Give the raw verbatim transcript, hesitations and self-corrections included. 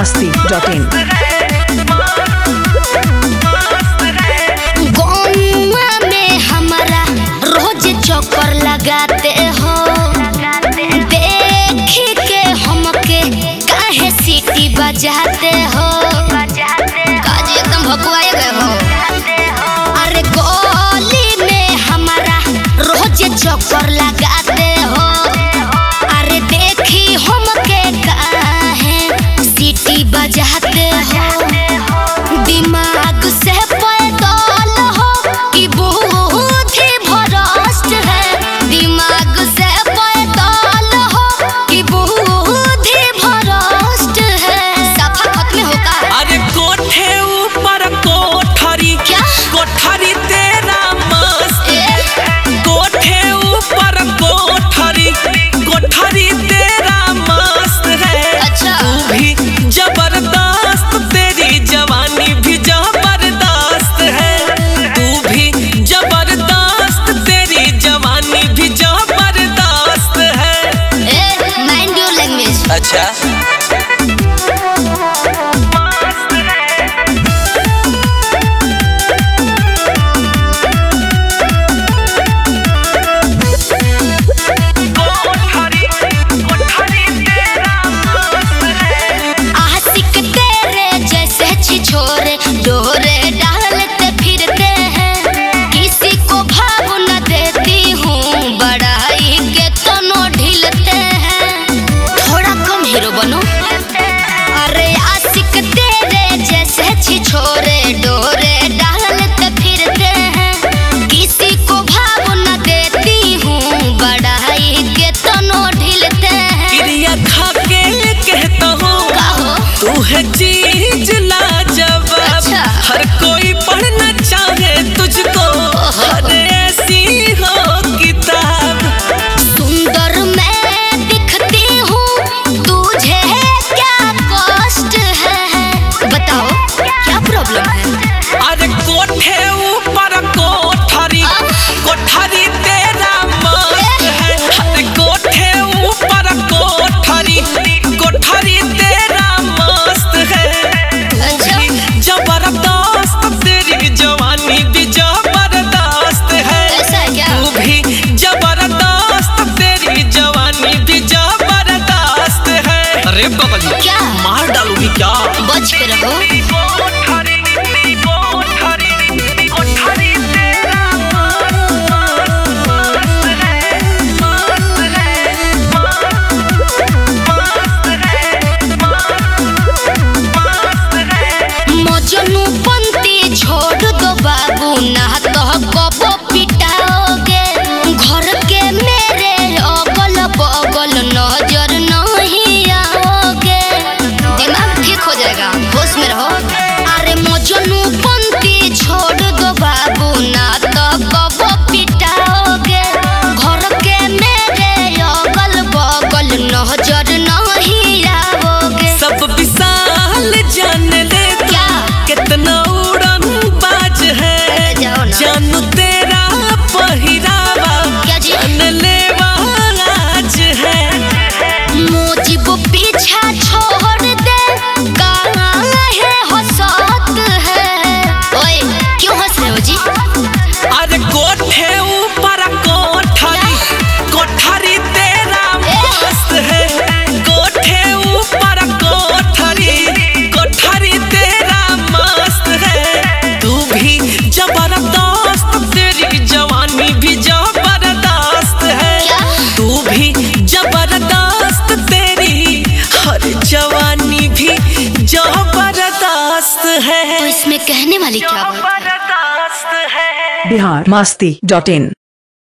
मस्ती dot इन। गौवा में हमारा रोज चक्कर लगाते हो, देख के हमके काहे सीटी बजाते हो। काजी एकदम भकुआए गए हो। अरे गली में हमारा रोज चक्कर लगाते हो, अरे देखी हमके काहे सीटी बजाते हो। दिमाग से पैदल हो कि बुद्धि भ्रष्ट है, दिमाग से पैदल हो कि बुद्धि भ्रष्ट है। सफा खत्म होगा। अरे कोठे ऊपर कोठरी, क्या कोठरी तेरा मस्त, कोठे ऊपर कोठरी, कोठरी तेरा मस्त है। अच्छा तू भी जबरदस्त, तेरी जवानी भी जबरदस्त है। तू भी जबरदस्त, तेरी जवानी भी जबरदस्त है। ए माइंड योर लैंग्वेज। अच्छा छोरे डोरे डालते फिरते हैं, किसी को भाव न देती हूँ, बड़ाई के तनो ढीलते हैं। थोड़ा कम हीरो बनो। अरे आशिक तेरे जैसे छिछोरे डोरे डालते फिरते हैं, किसी को भाव न देती हूँ, बड़ाई के तनो ढीलते हैं। क्रिया खा के कहता हूँ तू है चीज लाजवाब। अच्छा। हर कोई पढ़ना चाहे तुझको, हर ऐसी हो किताब। सुंदर मैं दिखती हूँ, तुझे क्या कष्ट है, बताओ क्या प्रॉब्लम है। अरे कोठे ऊपर कोठरी, कोठरी तेरा मस्त है। अरे कोठे ऊपर कोठरी, कोठरी तेरा मस्त है। जबरदस्त, तेरी जवानी भी जबरदस्त है। ऐसा है क्या? तू भी जबरदस्त, तेरी जवानी भी जबरदस्त है। अरे बबली क्या मार डालूंगी क्या? बच के रहो। मजनू पंती छोड़ दो बाबू, ना तो कबो पिटाओगे। घर के मेरे अगल बगल नजर नहीं आओगे। दिमाग ठीक हो जाएगा, होश में रहो। अरे मजनू पंती छोड़ दो बाबू, ना तो कबो पिटाओगे। घर के मेरे अगल बगल नजर नहीं आओगे। सब विशाल जान ले क्या कितना उड़न बाज है। जानू तेरा पहिरावा, क्या जी? जान लेवा आज है। मुझे पीछा छोड़ दे, कहाँ है हंसत है। ओए क्यों हंस रहे हो जी? अरे कोठे ऊपर कोठरी, कोठरी तेरा मस्त है। कोठे ऊपर कोठरी, कोठरी तेरा मस्त है। तू भी जबरदस्त, तेरी जवानी भी जबरदस्त है। क्या? तू भी जबरदस्त, तेरी हर जवानी भी जबरदस्त है। तो इसमें कहने वाली क्या बात है? जबरदस्त है। बिहार मस्ती डॉट इन।